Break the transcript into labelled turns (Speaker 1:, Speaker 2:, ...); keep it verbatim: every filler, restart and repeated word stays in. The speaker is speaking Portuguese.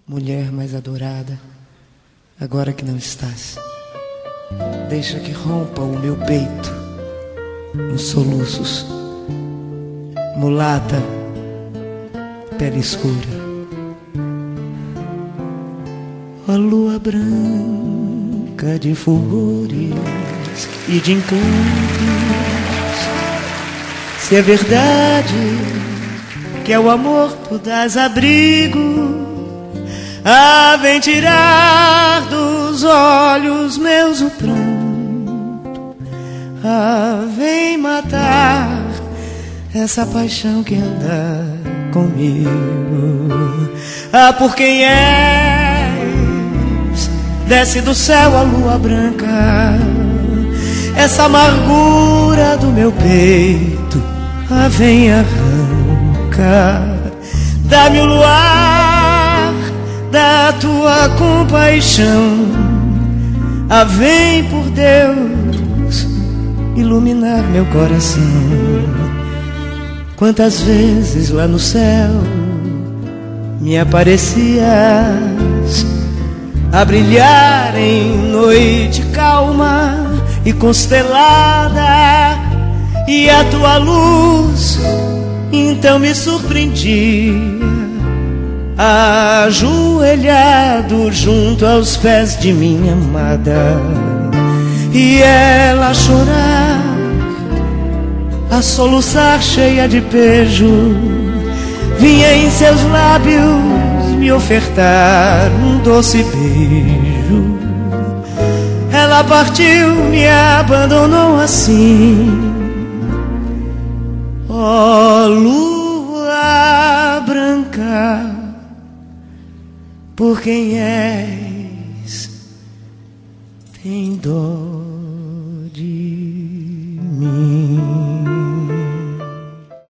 Speaker 1: mulher mais adorada, agora que não estás, deixa que rompa o meu peito em soluços. Mulata, pele escura, ó lua branca de fulgores e de encantos, se é verdade que é o amor tu dás abrigo, ah, vem tirar dos olhos meus o pranto, ah, vem matar essa paixão que anda comigo. Ah, por quem és, desce do céu a lua branca, essa amargura do meu peito, ah, vem arranca, dá-me o luar da tua compaixão, ah, vem por Deus iluminar meu coração. Quantas vezes lá no céu me aparecias a brilhar em noite calma e constelada, e a tua luz então me surpreendia, ajoelhado junto aos pés de minha amada, e ela a chorar, a soluçar cheia de pejo, vinha em seus lábios me ofertar um doce beijo. Ela partiu, me abandonou assim, ó lua branca, por quem és, tem dó de mim.